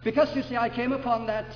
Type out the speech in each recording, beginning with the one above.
Because, you see, I came upon that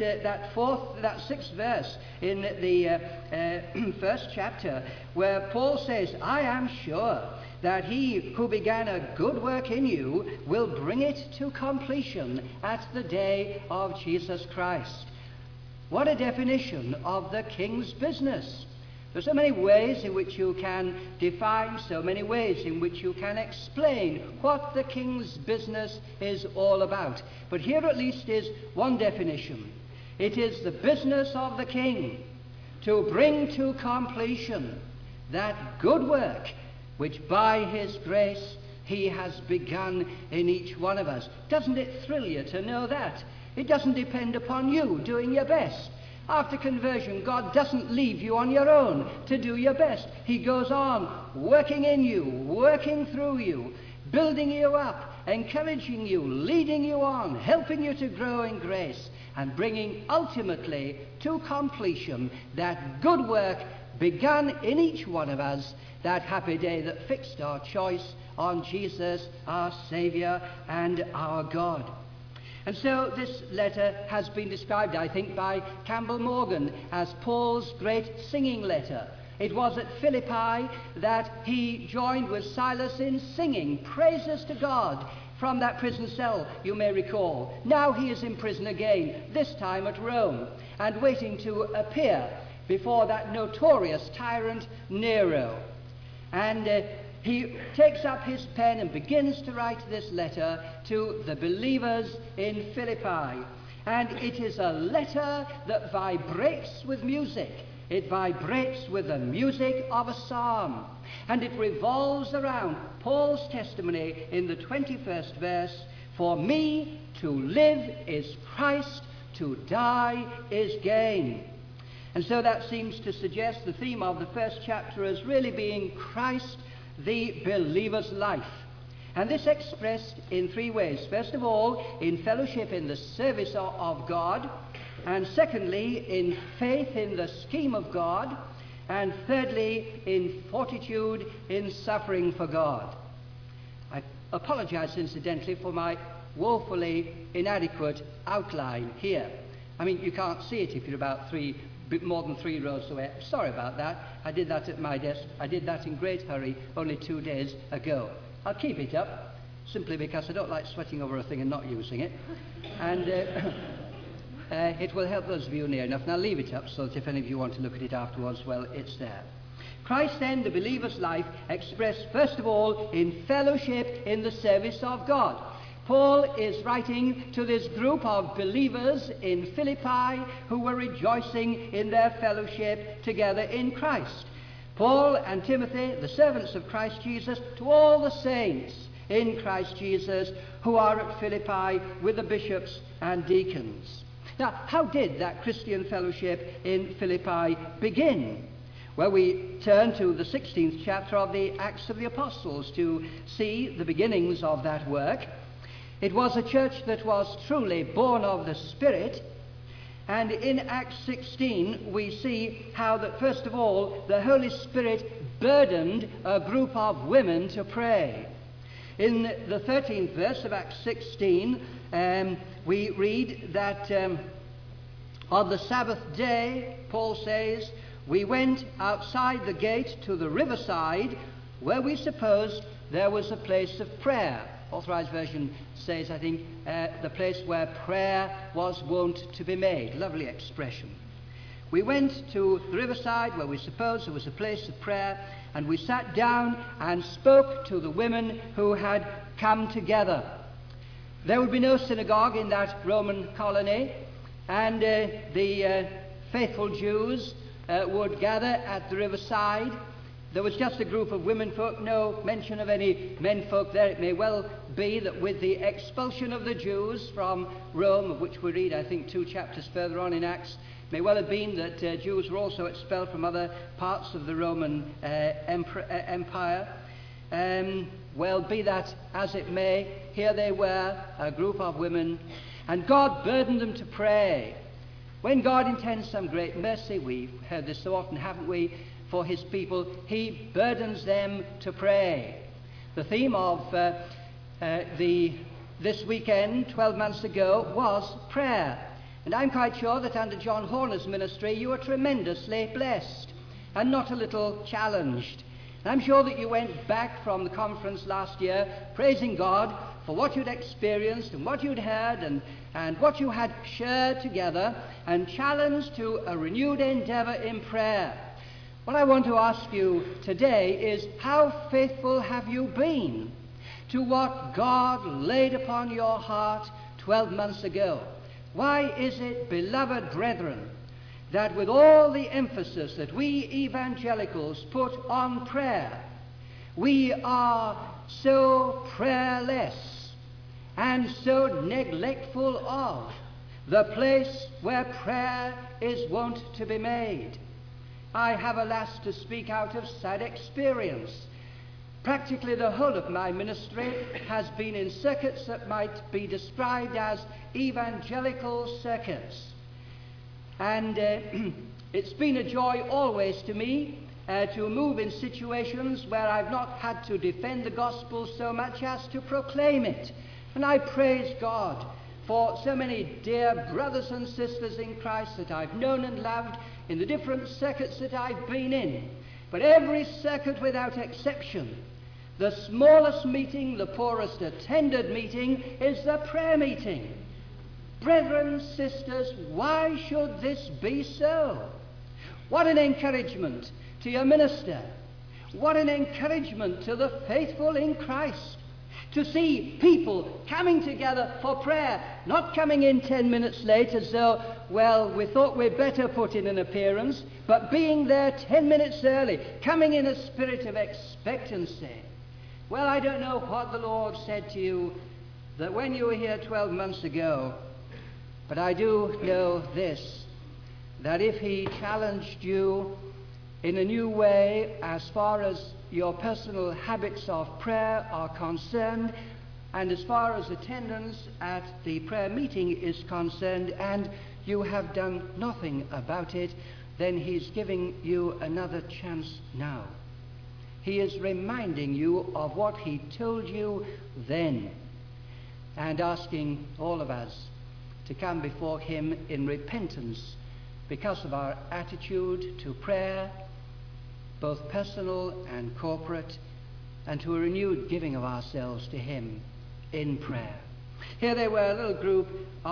sixth verse in the first chapter, where Paul says, I am sure that he who began a good work in you will bring it to completion at the day of Jesus Christ. What a definition of the king's business. There's so many ways in which you can define, so many ways in which you can explain what the king's business is all about. But here at least is one definition. It is the business of the king to bring to completion that good work which by his grace he has begun in each one of us. Doesn't it thrill you to know that? It doesn't depend upon you doing your best. After conversion, God doesn't leave you on your own to do your best. He goes on working in you, working through you, building you up, encouraging you, leading you on, helping you to grow in grace, and bringing ultimately to completion that good work begun in each one of us, that happy day that fixed our choice on Jesus, our Saviour and our God. And so this letter has been described, I think, by Campbell Morgan as Paul's great singing letter. It was at Philippi that he joined with Silas in singing praises to God from that prison cell, you may recall. Now he is in prison again, this time at Rome, and waiting to appear before that notorious tyrant Nero. And he takes up his pen and begins to write this letter to the believers in Philippi. And it is a letter that vibrates with music. It vibrates with the music of a psalm. And it revolves around Paul's testimony in the 21st verse, for me to live is Christ, to die is gain. And so that seems to suggest the theme of the first chapter as really being Christ, the believer's life. And this expressed in three ways. First of all, in fellowship in the service of God. And secondly, in faith in the scheme of God. And thirdly, in fortitude in suffering for God. I apologize, incidentally, for my woefully inadequate outline here. I mean, you can't see it if you're about more than 3 rows away. Sorry about that. I did that at my desk. I did that in great hurry only 2 days ago. I'll keep it up, simply because I don't like sweating over a thing and not using it. And it will help those of you near enough. And I'll leave it up so that if any of you want to look at it afterwards, well, it's there. Christ, then, the believer's life, expressed first of all in fellowship in the service of God. Paul is writing to this group of believers in Philippi who were rejoicing in their fellowship together in Christ. Paul and Timothy, the servants of Christ Jesus, to all the saints in Christ Jesus who are at Philippi with the bishops and deacons. Now, how did that Christian fellowship in Philippi begin? Well, we turn to the 16th chapter of the Acts of the Apostles to see the beginnings of that work. It was a church that was truly born of the Spirit. And in Acts 16, we see how that, first of all, the Holy Spirit burdened a group of women to pray. In the 13th verse of Acts 16, we read that on the Sabbath day, Paul says, we went outside the gate to the riverside where we supposed there was a place of prayer. Authorized Version says, I think, the place where prayer was wont to be made. Lovely expression. We went to the riverside where we supposed there was a place of prayer, and we sat down and spoke to the women who had come together. There would be no synagogue in that Roman colony, and the faithful Jews would gather at the riverside. There was just a group of women folk, no mention of any men folk there. It may well be that with the expulsion of the Jews from Rome, of which we read, I think, 2 chapters further on in Acts, it may well have been that Jews were also expelled from other parts of the Roman Empire. Well, be that as it may, here they were, a group of women, and God burdened them to pray. When God intends some great mercy, we've heard this so often, haven't we, for his people, he burdens them to pray. The theme of the this weekend, 12 months ago, was prayer. And I'm quite sure that under John Horner's ministry you were tremendously blessed and not a little challenged. And I'm sure that you went back from the conference last year praising God for what you'd experienced and what you'd heard and what you had shared together, and challenged to a renewed endeavor in prayer. What I want to ask you today is, how faithful have you been to what God laid upon your heart 12 months ago? Why is it, beloved brethren, that with all the emphasis that we evangelicals put on prayer, we are so prayerless and so neglectful of the place where prayer is wont to be made? I have, alas, to speak out of sad experience. Practically the whole of my ministry has been in circuits that might be described as evangelical circuits. And it's been a joy always to me to move in situations where I've not had to defend the gospel so much as to proclaim it. And I praise God for so many dear brothers and sisters in Christ that I've known and loved in the different circuits that I've been in. But every circuit without exception, the smallest meeting, the poorest attended meeting, is the prayer meeting. Brethren, sisters, why should this be so? What an encouragement to your minister. What an encouragement to the faithful in Christ, to see people coming together for prayer, not coming in 10 minutes late as though, well, we thought we'd better put in an appearance, but being there 10 minutes early, coming in a spirit of expectancy. Well, I don't know what the Lord said to you that when you were here 12 months ago, but I do know this, that if he challenged you in a new way as far as your personal habits of prayer are concerned, and as far as attendance at the prayer meeting is concerned, and you have done nothing about it, then he's giving you another chance now. He is reminding you of what he told you then, and asking all of us to come before him in repentance because of our attitude to prayer, both personal and corporate, and to a renewed giving of ourselves to him in prayer. Here they were, a little group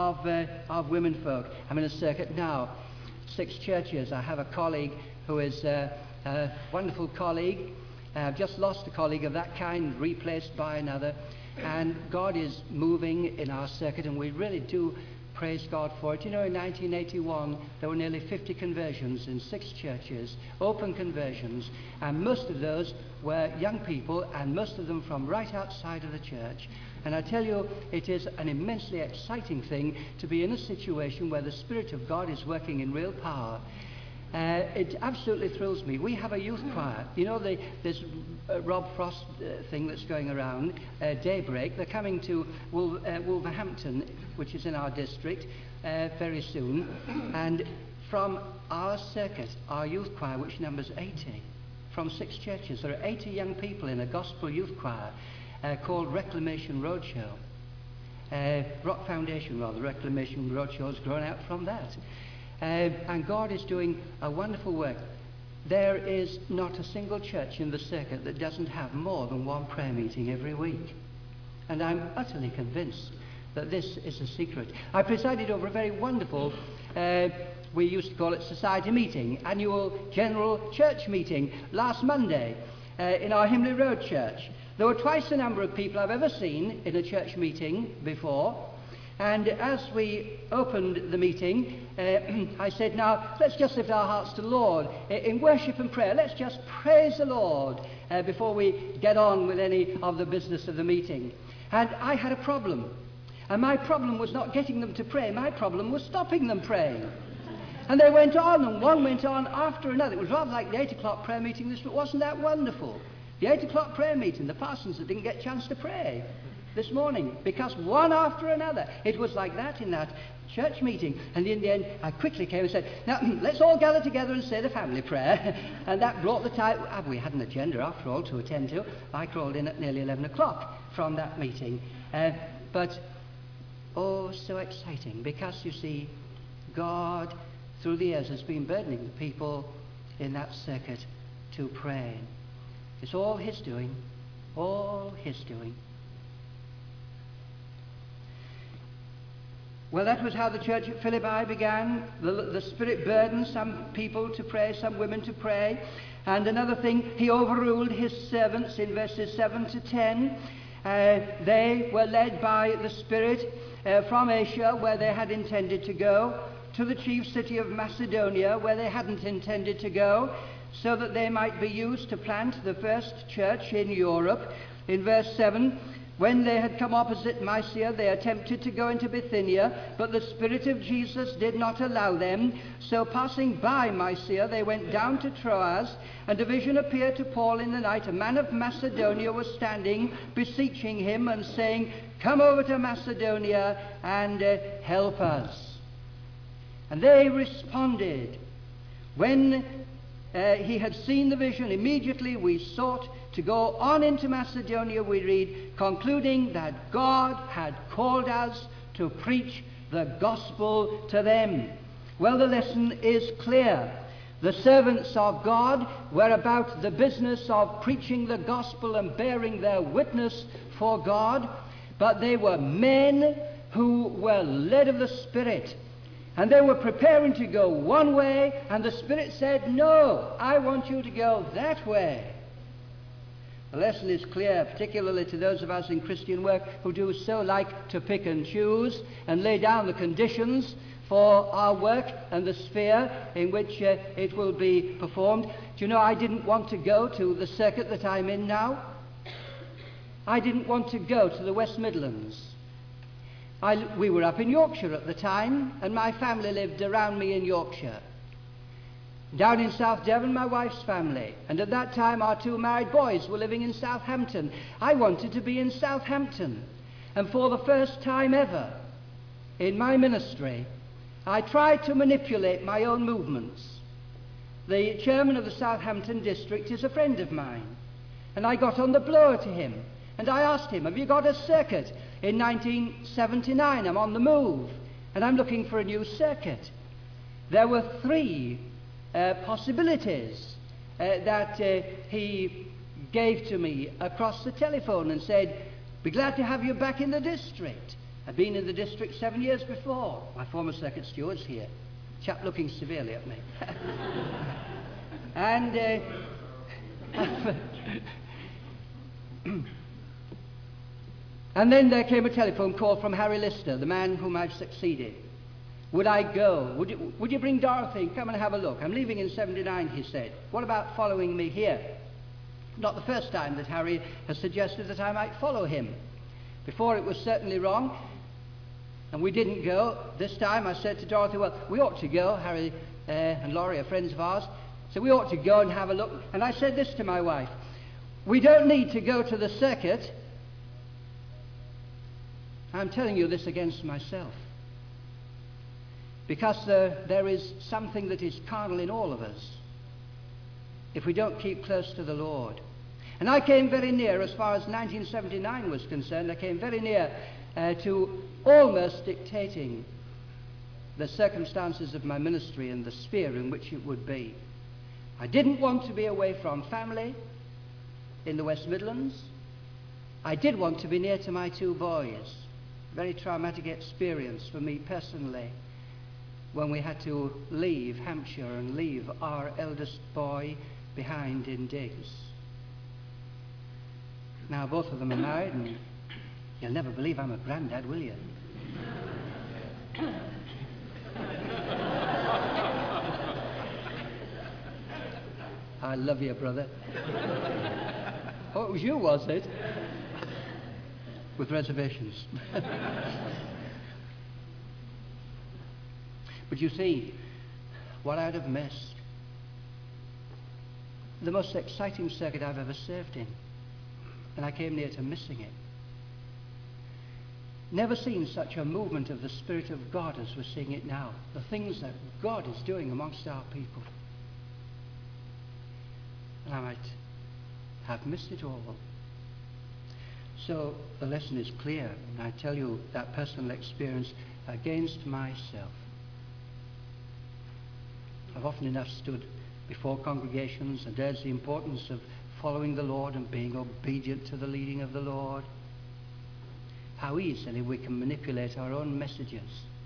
of women folk. I'm in a circuit now, 6 churches. I have a colleague who is a wonderful colleague. I've just lost a colleague of that kind, replaced by another. And God is moving in our circuit, and we really do praise God for it. You know, in 1981, there were nearly 50 conversions in 6 churches, open conversions, and most of those were young people, and most of them from right outside of the church. And I tell you, it is an immensely exciting thing to be in a situation where the Spirit of God is working in real power. It absolutely thrills me. We have a youth choir. You know, this Rob Frost thing that's going around, Daybreak. They're coming to Wolverhampton, which is in our district, very soon. And from our circuit, our youth choir, which numbers 80, from 6 churches, there are 80 young people in a gospel youth choir called Reclamation Roadshow. Rock Foundation, rather. Reclamation Roadshow has grown out from that. And God is doing a wonderful work. There is not a single church in the circuit that doesn't have more than one prayer meeting every week. And I'm utterly convinced that this is a secret. I presided over a very wonderful, we used to call it society meeting, annual general church meeting last Monday in our Himley Road church. There were twice the number of people I've ever seen in a church meeting before. And as we opened the meeting, I said, now, let's just lift our hearts to the Lord in worship and prayer. Let's just praise the Lord before we get on with any of the business of the meeting. And I had a problem. And my problem was not getting them to pray. My problem was stopping them praying. And they went on, and one went on after another. It was rather like the 8 o'clock prayer meeting. This wasn't that wonderful. The 8 o'clock prayer meeting, the parsons that didn't get a chance to pray this morning, because one after another. It was like that in that church meeting. And in the end, I quickly came and said, now, let's all gather together and say the family prayer. And that brought the time. We had an agenda, after all, to attend to. I crawled in at nearly 11 o'clock from that meeting. but oh, so exciting, because you see, God, through the years, has been burdening the people in that circuit to pray. It's all His doing, all His doing. Well, that was how the church at Philippi began. The Spirit burdened some people to pray, some women to pray. And another thing, He overruled His servants in verses 7 to 10. They were led by the Spirit from Asia, where they had intended to go, to the chief city of Macedonia, where they hadn't intended to go, so that they might be used to plant the first church in Europe. In verse 7, when they had come opposite Mysia, they attempted to go into Bithynia, but the Spirit of Jesus did not allow them. So passing by Mysia, they went down to Troas, and a vision appeared to Paul in the night. A man of Macedonia was standing, beseeching him and saying, "Come over to Macedonia and help us." And they responded. When he had seen the vision, immediately we sought to go on into Macedonia, we read, concluding that God had called us to preach the gospel to them. Well, the lesson is clear. The servants of God were about the business of preaching the gospel and bearing their witness for God, but they were men who were led of the Spirit. And they were preparing to go one way, and the Spirit said, "No, I want you to go that way." The lesson is clear, particularly to those of us in Christian work who do so like to pick and choose and lay down the conditions for our work and the sphere in which it will be performed. Do you know, I didn't want to go to the circuit that I'm in now. I didn't want to go to the West Midlands. We were up in Yorkshire at the time, and my family lived around me in Yorkshire. Down in South Devon, my wife's family. And at that time, our two married boys were living in Southampton. I wanted to be in Southampton. And for the first time ever in my ministry, I tried to manipulate my own movements. The chairman of the Southampton district is a friend of mine. And I got on the blower to him. And I asked him, "Have you got a circuit?" In 1979, I'm on the move. And I'm looking for a new circuit. There were three possibilities that he gave to me across the telephone and said, "Be glad to have you back in the district." I'd been in the district 7 years before. My former circuit steward's here. Chap looking severely at me. And and then there came a telephone call from Harry Lister, the man whom I've succeeded. Would I go? Would you bring Dorothy and come and have a look? I'm leaving in 79, he said. What about following me here? Not the first time that Harry has suggested that I might follow him. Before, it was certainly wrong, and we didn't go. This time I said to Dorothy, "Well, we ought to go." Harry and Laurie are friends of ours, so we ought to go and have a look. And I said this to my wife: "We don't need to go to the circuit." I'm telling you this against myself, because there is something that is carnal in all of us if we don't keep close to the Lord. And I came very near, as far as 1979 was concerned, I came very near to almost dictating the circumstances of my ministry and the sphere in which it would be. I didn't want to be away from family in the West Midlands. I did want to be near to my two boys. Very traumatic experience for me personally when we had to leave Hampshire and leave our eldest boy behind in Diggs. Now both of them are married, and you'll never believe I'm a granddad, will you? I love you, brother. Oh, it was you, was it? With reservations. But you see, what I'd have missed, the most exciting circuit I've ever served in, and I came near to missing it. Never seen such a movement of the Spirit of God as we're seeing it now. The things that God is doing amongst our people. And I might have missed it all. So the lesson is clear, and I tell you that personal experience against myself. I've often enough stood before congregations and urged the importance of following the Lord and being obedient to the leading of the Lord. How easily we can manipulate our own messages.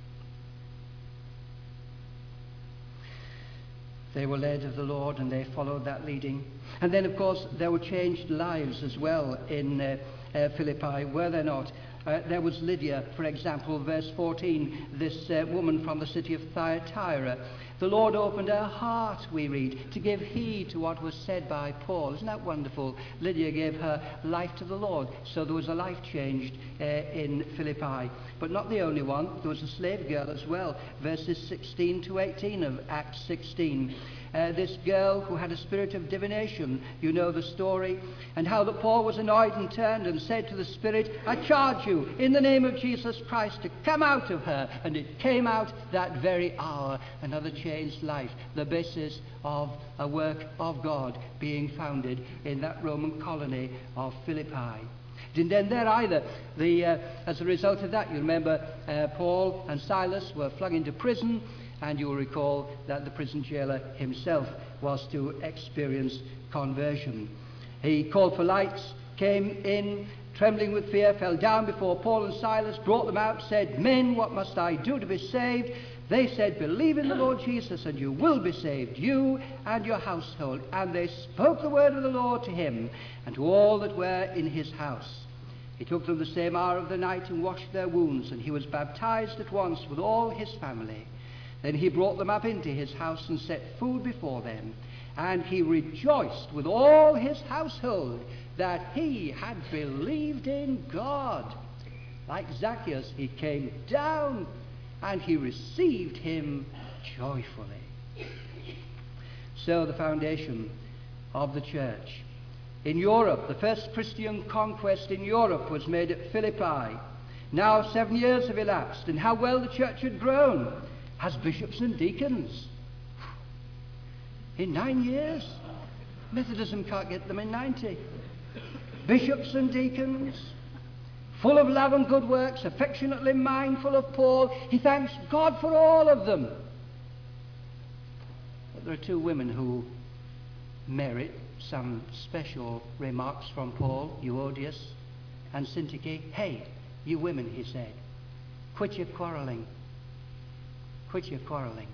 They were led of the Lord and they followed that leading. And then, of course, there were changed lives as well in Philippi, were there not? There was Lydia, for example, verse 14, this woman from the city of Thyatira. The Lord opened her heart, we read, to give heed to what was said by Paul. Isn't that wonderful? Lydia gave her life to the Lord, so there was a life changed in Philippi. But not the only one. There was a slave girl as well, verses 16 to 18 of Acts 16. This girl who had a spirit of divination, you know the story, and how that Paul was annoyed and turned and said to the spirit, I charge you in the name of Jesus Christ to come out of her. And it came out that very hour. Another changed life, the basis of a work of God being founded in that Roman colony of Philippi. Didn't end there either. As a result of that, you remember Paul and Silas were flung into prison. And you will recall that the prison jailer himself was to experience conversion. He called for lights, came in, trembling with fear, fell down before Paul and Silas, brought them out, said, Men, what must I do to be saved? They said, Believe in the Lord Jesus, and you will be saved, you and your household. And they spoke the word of the Lord to him, and to all that were in his house. He took them the same hour of the night and washed their wounds, and he was baptized at once with all his family. Then he brought them up into his house and set food before them. And he rejoiced with all his household that he had believed in God. Like Zacchaeus, he came down and he received him joyfully. So the foundation of the church. In Europe, the first Christian conquest in Europe was made at Philippi. Now 7 years have elapsed, and how well the church had grown. Has bishops and deacons. In 9 years. Methodism can't get them in 90. Bishops and deacons, full of love and good works, affectionately mindful of Paul. He thanks God for all of them. But there are two women who merit some special remarks from Paul, Euodias and Syntyche. Hey, you women, he said, quit your quarrelling. Quit your quarrelling.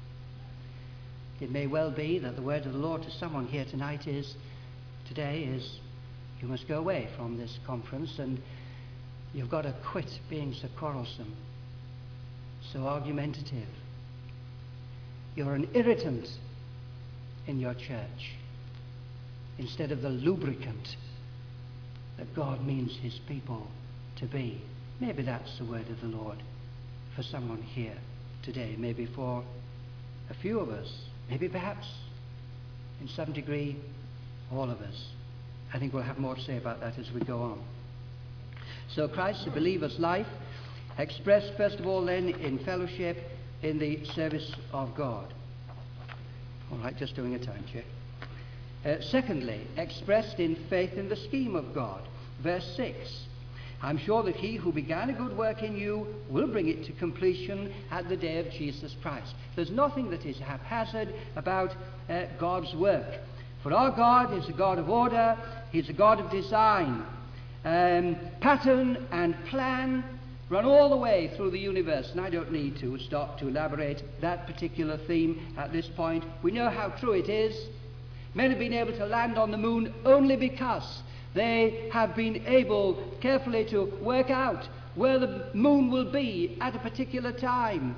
It may well be that the word of the Lord to someone here today is, you must go away from this conference and you've got to quit being so quarrelsome, so argumentative. You're an irritant in your church instead of the lubricant that God means his people to be. Maybe that's the word of the Lord for someone here today, maybe for a few of us, maybe perhaps in some degree all of us. I think we'll have more to say about that as we go on. So Christ, the believer's life, expressed first of all then in fellowship in the service of God. All right, just doing a time check. Secondly, expressed in faith in the scheme of God. Verse 6. I'm sure that he who began a good work in you will bring it to completion at the day of Jesus Christ. There's nothing that is haphazard about God's work. For our God is a God of order. He's a God of design. Pattern and plan run all the way through the universe. And I don't need to stop to elaborate that particular theme at this point. We know how true it is. Men have been able to land on the moon only because they have been able carefully to work out where the moon will be at a particular time.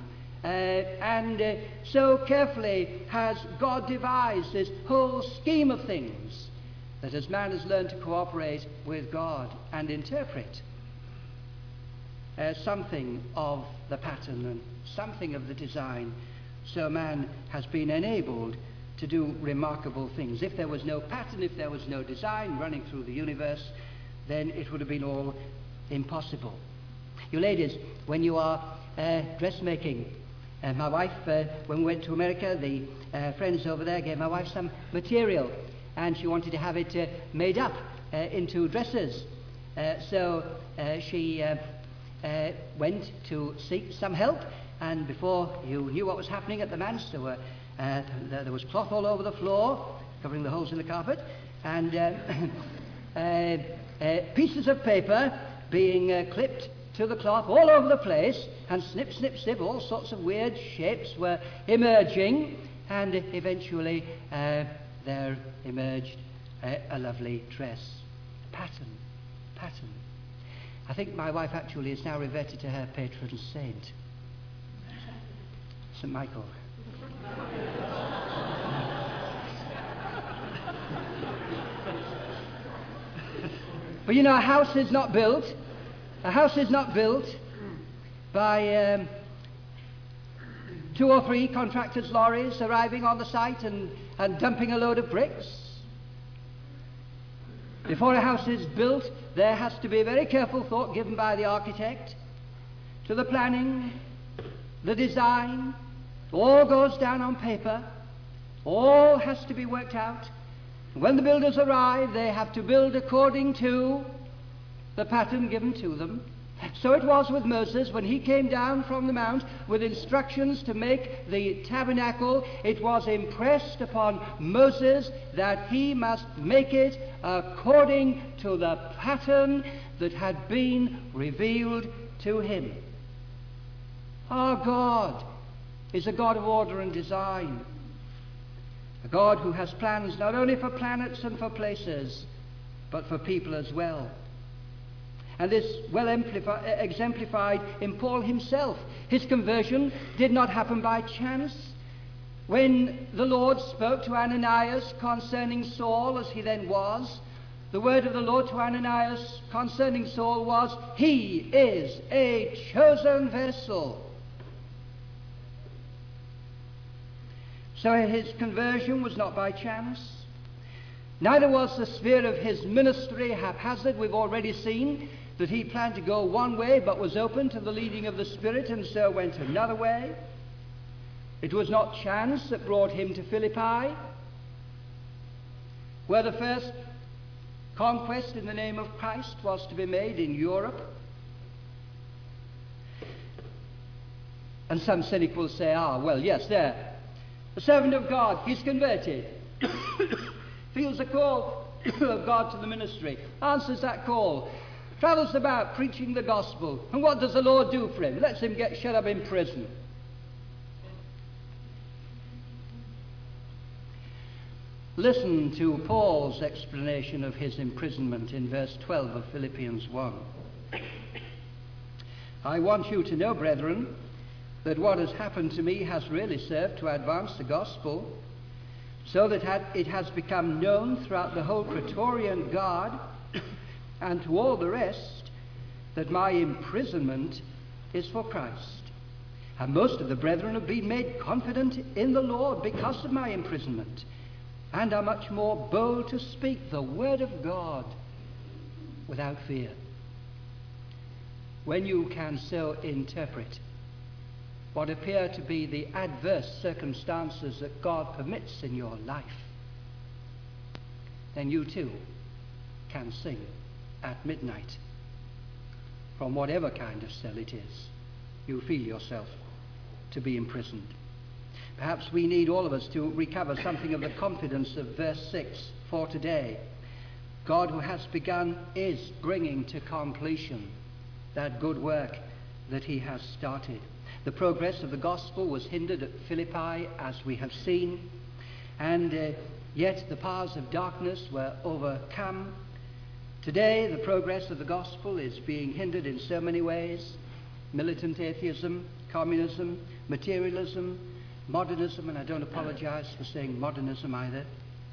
So carefully has God devised this whole scheme of things that as man has learned to cooperate with God and interpret something of the pattern and something of the design, so man has been enabled to do remarkable things. If there was no pattern, if there was no design running through the universe, then it would have been all impossible. You ladies, when you are dressmaking, my wife, when we went to America, the friends over there gave my wife some material, and she wanted to have it made up into dresses. So she went to seek some help, and before you knew what was happening at the manse, there was cloth all over the floor, covering the holes in the carpet, and pieces of paper being clipped to the cloth all over the place, and snip, snip, snip, all sorts of weird shapes were emerging, and eventually there emerged a lovely dress. Pattern. I think my wife actually is now reverted to her patron saint, St. Michael. But you know, a house is not built by 2 or 3 contractors' lorries arriving on the site and dumping a load of bricks. Before a house is built, there has to be a very careful thought given by the architect to the planning, the design. All goes down on paper. All has to be worked out. When the builders arrive, they have to build according to the pattern given to them. So it was with Moses when he came down from the mount with instructions to make the tabernacle. It was impressed upon Moses that he must make it according to the pattern that had been revealed to him. Our God is a God of order and design, a God who has plans not only for planets and for places, but for people as well. And this well exemplified in Paul himself. His conversion did not happen by chance. When the Lord spoke to Ananias concerning Saul, as he then was, the word of the Lord to Ananias concerning Saul was, "He is a chosen vessel." So his conversion was not by chance. Neither was the sphere of his ministry haphazard. We've already seen that he planned to go one way but was open to the leading of the Spirit and so went another way. It was not chance that brought him to Philippi, where the first conquest in the name of Christ was to be made in Europe. And some cynic will say, well, yes, there, the servant of God, he's converted, feels the call of God to the ministry, answers that call, travels about preaching the gospel, and what does the Lord do for him? Lets him get shut up in prison. Listen to Paul's explanation of his imprisonment in verse 12 of Philippians 1. "I want you to know, brethren, that what has happened to me has really served to advance the gospel, so that it has become known throughout the whole Praetorian Guard and to all the rest that my imprisonment is for Christ. And most of the brethren have been made confident in the Lord because of my imprisonment, and are much more bold to speak the word of God without fear." When you can so interpret what appear to be the adverse circumstances that God permits in your life, then you too can sing at midnight from whatever kind of cell it is you feel yourself to be imprisoned. Perhaps we need, all of us, to recover something of the confidence of verse 6 for today. God who has begun is bringing to completion that good work that he has started. The progress of the gospel was hindered at Philippi, as we have seen, and yet the powers of darkness were overcome. Today, the progress of the gospel is being hindered in so many ways: militant atheism, communism, materialism, modernism, and I don't apologize for saying modernism either.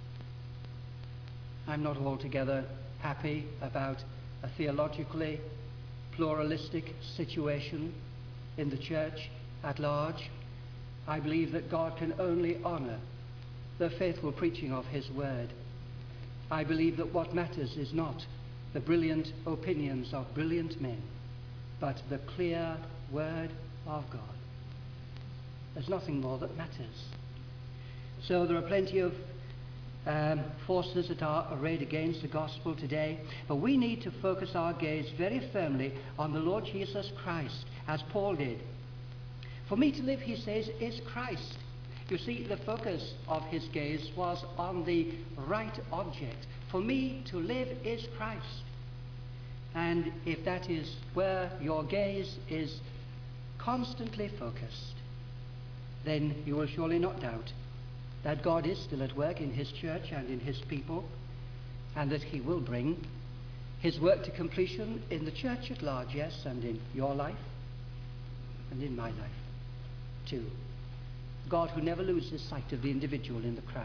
I'm not altogether happy about a theologically pluralistic situation in the church at large. I believe that God can only honor the faithful preaching of his word. I believe that what matters is not the brilliant opinions of brilliant men, but the clear word of God. There's nothing more that matters. So there are plenty of forces that are arrayed against the gospel today. But we need to focus our gaze very firmly on the Lord Jesus Christ, as Paul did. For me to live, he says, is Christ. You see, the focus of his gaze was on the right object. For me to live is Christ. And if that is where your gaze is constantly focused, then you will surely not doubt that God is still at work in his church and in his people, and that he will bring his work to completion in the church at large, yes, and in your life and in my life too. God who never loses sight of the individual in the crowd.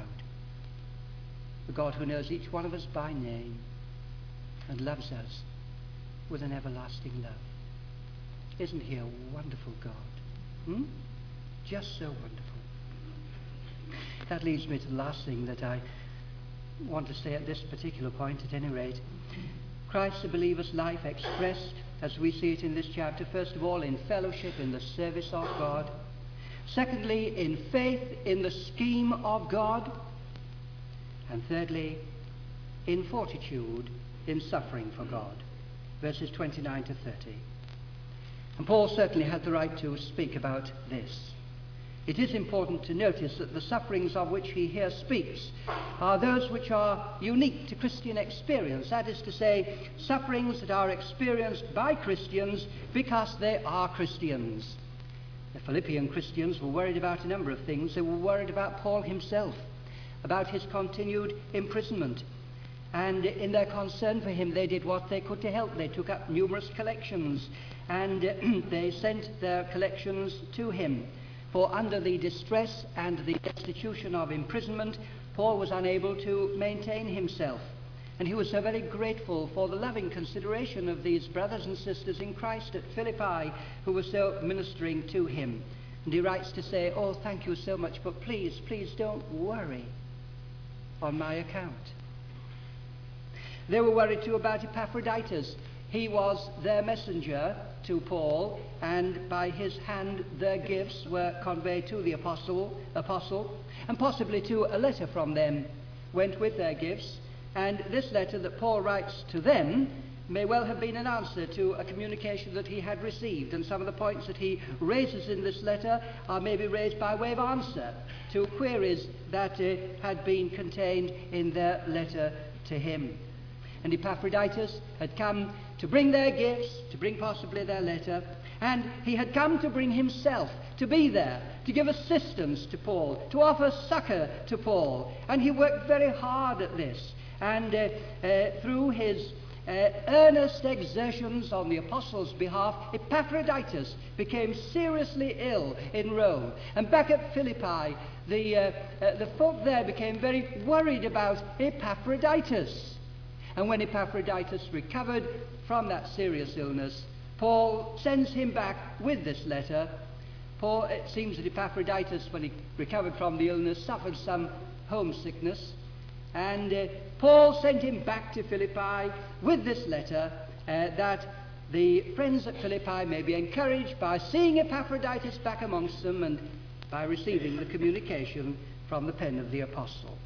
The God who knows each one of us by name and loves us with an everlasting love. Isn't he a wonderful God? Just so wonderful. That leads me to the last thing that I want to say at this particular point, at any rate. Christ the believer's life expressed, as we see it in this chapter, first of all in fellowship in the service of God. Secondly, in faith in the scheme of God. And thirdly, in fortitude in suffering for God. Verses 29 to 30. And Paul certainly had the right to speak about this. It is important to notice that the sufferings of which he here speaks are those which are unique to Christian experience. That is to say, sufferings that are experienced by Christians because they are Christians. The Philippian Christians were worried about a number of things. They were worried about Paul himself, about his continued imprisonment. And in their concern for him, they did what they could to help. They took up numerous collections, and they sent their collections to him. For under the distress and the destitution of imprisonment, Paul was unable to maintain himself. And he was so very grateful for the loving consideration of these brothers and sisters in Christ at Philippi, who were so ministering to him. And he writes to say, "Oh, thank you so much, but please, please don't worry on my account." They were worried too about Epaphroditus. He was their messenger to Paul, and by his hand their gifts were conveyed to the apostle, and possibly too a letter from them went with their gifts. And this letter that Paul writes to them may well have been an answer to a communication that he had received, and some of the points that he raises in this letter are maybe raised by way of answer to queries that had been contained in their letter to him. And Epaphroditus had come to bring their gifts, to bring possibly their letter, and he had come to bring himself, to be there, to give assistance to Paul, to offer succor to Paul. And he worked very hard at this. And through his earnest exertions on the apostles' behalf, Epaphroditus became seriously ill in Rome. And back at Philippi, the folk there became very worried about Epaphroditus. And when Epaphroditus recovered from that serious illness, Paul sends him back with this letter. It seems that Epaphroditus, when he recovered from the illness, suffered some homesickness. And Paul sent him back to Philippi with this letter, that the friends at Philippi may be encouraged by seeing Epaphroditus back amongst them and by receiving the communication from the pen of the apostle.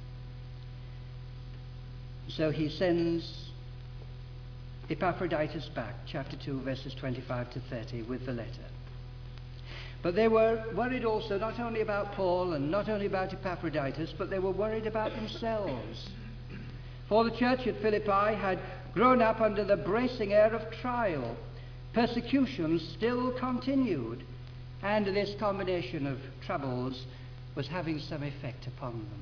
So he sends Epaphroditus back, chapter 2, verses 25 to 30, with the letter. But they were worried also not only about Paul and not only about Epaphroditus, but they were worried about themselves. For the church at Philippi had grown up under the bracing air of trial. Persecution still continued, and this combination of troubles was having some effect upon them.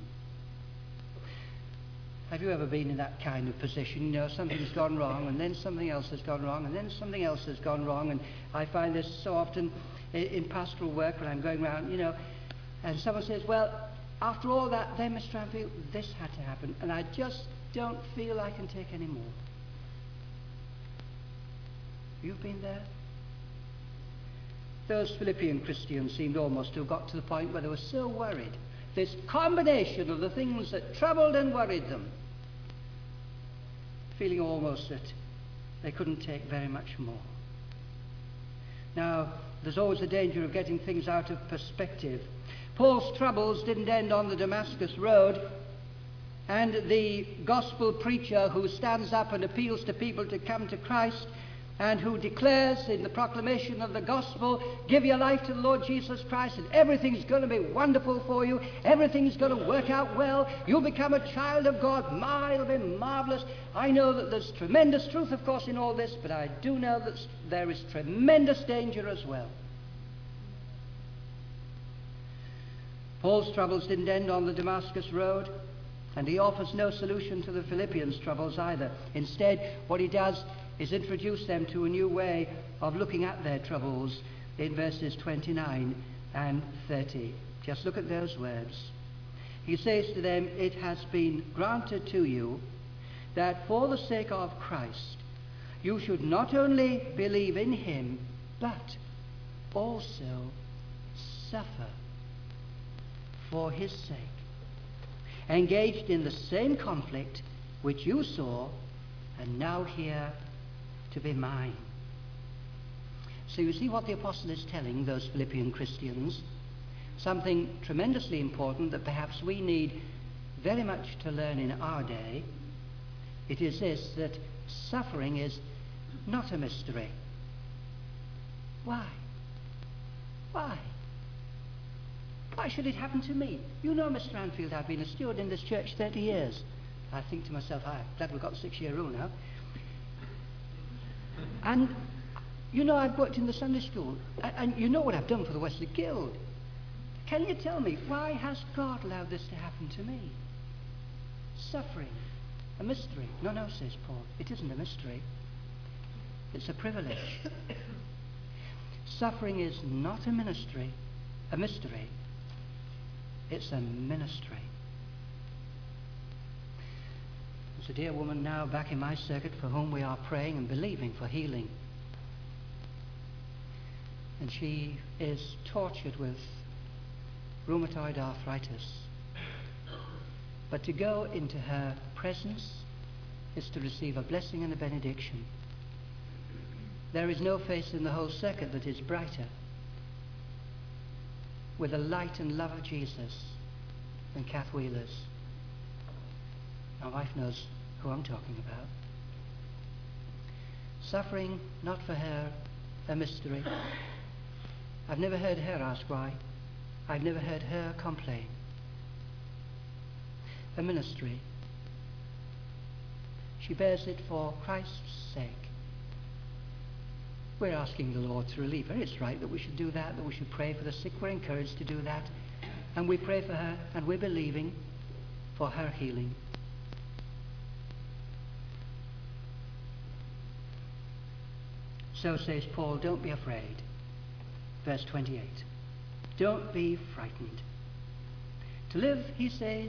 Have you ever been in that kind of position? You know, something's gone wrong, and then something else has gone wrong, and then something else has gone wrong. And I find this so often in pastoral work when I'm going around, you know, and someone says, "Well, after all that, then, Mr. Anfield, this had to happen, and I just don't feel I can take any more." You've been there? Those Philippian Christians seemed almost to have got to the point where they were so worried. This combination of the things that troubled and worried them, feeling almost that they couldn't take very much more. Now, there's always a danger of getting things out of perspective. Paul's troubles didn't end on the Damascus road. and the gospel preacher who stands up and appeals to people to come to Christ, and who declares in the proclamation of the gospel, give your life to the Lord Jesus Christ and everything's going to be wonderful for you, everything's going to work out well, you'll become a child of God, it'll be marvelous. I know that there's tremendous truth, of course, in all this, but I do know that there is tremendous danger as well. Paul's troubles didn't end on the Damascus road, and he offers no solution to the Philippians' troubles either. Instead, what he does is introduce them to a new way of looking at their troubles in verses 29 and 30. Just look at those words. He says to them, it has been granted to you that for the sake of Christ you should not only believe in him, but also suffer for his sake, engaged in the same conflict which you saw and now hear to be mine. So you see what the apostle is telling those Philippian Christians, something tremendously important that perhaps we need very much to learn in our day. It is this, that suffering is not a mystery. Why? Why? Why should it happen to me? You know, Mr. Anfield, I've been a steward in this church 30 years. I think to myself, I'm glad we've got the 6-year rule now. And, you know, I've worked in the Sunday school. And you know what I've done for the Wesley Guild. Can you tell me, why has God allowed this to happen to me? Suffering. A mystery. No, says Paul. It isn't a mystery. It's a privilege. Suffering is not a mystery. It's a ministry. There's a dear woman now back in my circuit for whom we are praying and believing for healing. And she is tortured with rheumatoid arthritis. But to go into her presence is to receive a blessing and a benediction. There is no face in the whole circuit that is brighter with the light and love of Jesus than Kath Wheeler's. My wife knows who I'm talking about. Suffering, not for her, a mystery. I've never heard her ask why. I've never heard her complain. A ministry. She bears it for Christ's sake. We're asking the Lord to relieve her. It's right that we should do that we should pray for the sick. We're encouraged to do that. And we pray for her, and we're believing for her healing. So says Paul, don't be afraid. Verse 28. Don't be frightened. To live, he says,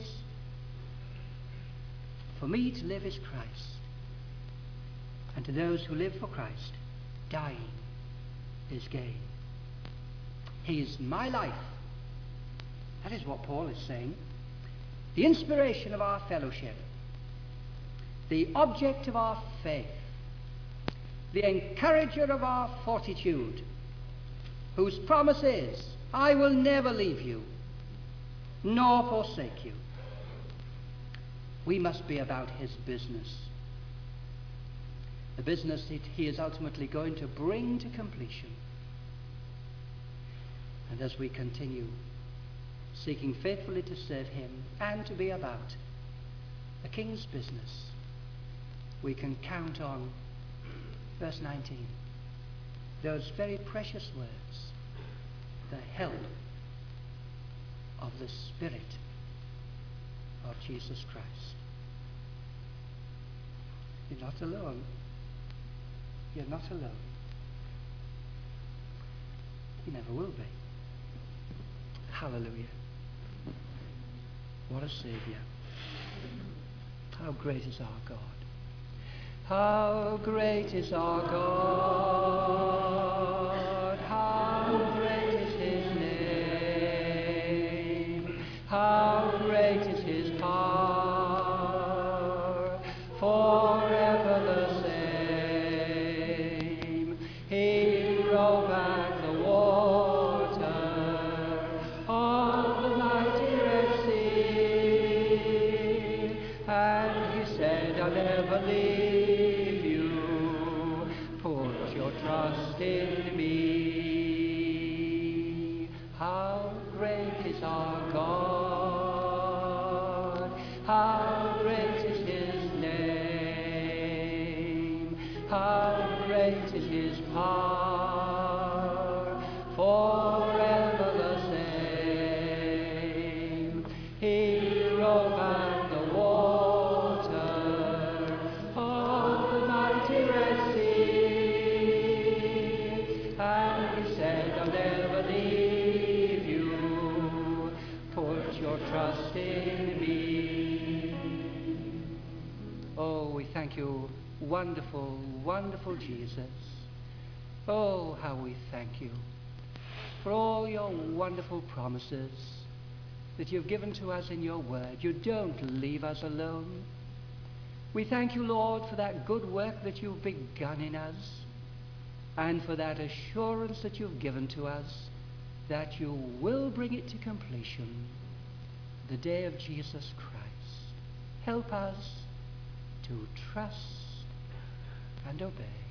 for me to live is Christ. And to those who live for Christ, dying is gain. He is my life. That is what Paul is saying. The inspiration of our fellowship, the object of our faith, the encourager of our fortitude, whose promise is, I will never leave you, nor forsake you. We must be about his business. The business that he is ultimately going to bring to completion. And as we continue seeking faithfully to serve him and to be about the King's business, we can count on verse 19, those very precious words, the help of the Spirit of Jesus Christ. You're not alone. You're not alone. You never will be. Hallelujah. What a Saviour. How great is our God. How great is our God. How great is his name. How great is his power. Forever the same. He rolled back the water of the mighty Red Sea. great is our God. How great is his name. How great is his power. Forever the same. He wrote back the water of the mighty Red Sea, and he said, I'll never leave you. Put your trust in me. Oh, we thank you, wonderful, wonderful Jesus. Oh, how we thank you for all your wonderful promises that you've given to us in your word. You don't leave us alone. We thank you, Lord, for that good work that you've begun in us, and for that assurance that you've given to us that you will bring it to completion, the day of Jesus Christ. Help us to trust and obey.